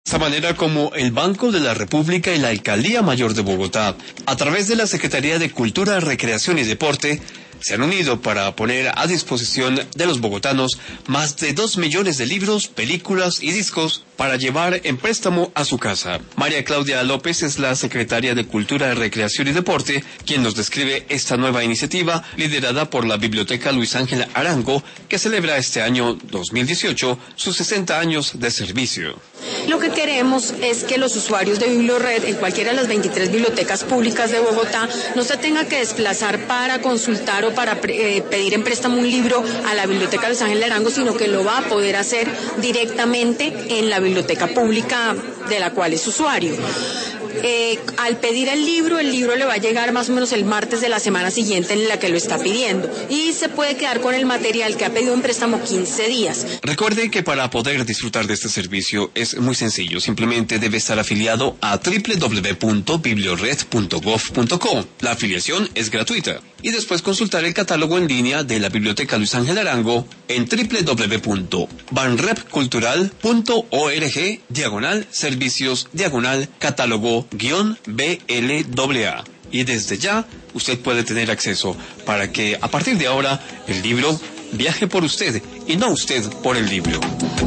De esta manera como el Banco de la República y la Alcaldía Mayor de Bogotá, a través de la Secretaría de Cultura, Recreación y Deporte, se han unido para poner a disposición de los bogotanos más de 2 millones de libros, películas y discos para llevar en préstamo a su casa. María Claudia López es la secretaria de Cultura, Recreación y Deporte, quien nos describe esta nueva iniciativa liderada por la Biblioteca Luis Ángel Arango, que celebra este año 2018 sus 60 años de servicio. Lo que queremos es que los usuarios de BiblioRed en cualquiera de las 23 bibliotecas públicas de Bogotá no se tenga que desplazar para consultar o para pedir en préstamo un libro a la Biblioteca Luis Ángel Arango, sino que lo va a poder hacer directamente en la biblioteca pública de la cual es usuario. Al pedir el libro le va a llegar más o menos el martes de la semana siguiente en la que lo está pidiendo y se puede quedar con el material que ha pedido en préstamo 15 días. Recuerde que para poder disfrutar de este servicio es muy sencillo, simplemente debe estar afiliado a www.bibliored.gov.co. La afiliación es gratuita y después consultar el catálogo en línea de la Biblioteca Luis Ángel Arango en www.banrepcultural.org/servicios/catálogo-BLAA. Y desde ya usted puede tener acceso para que a partir de ahora el libro viaje por usted y no usted por el libro.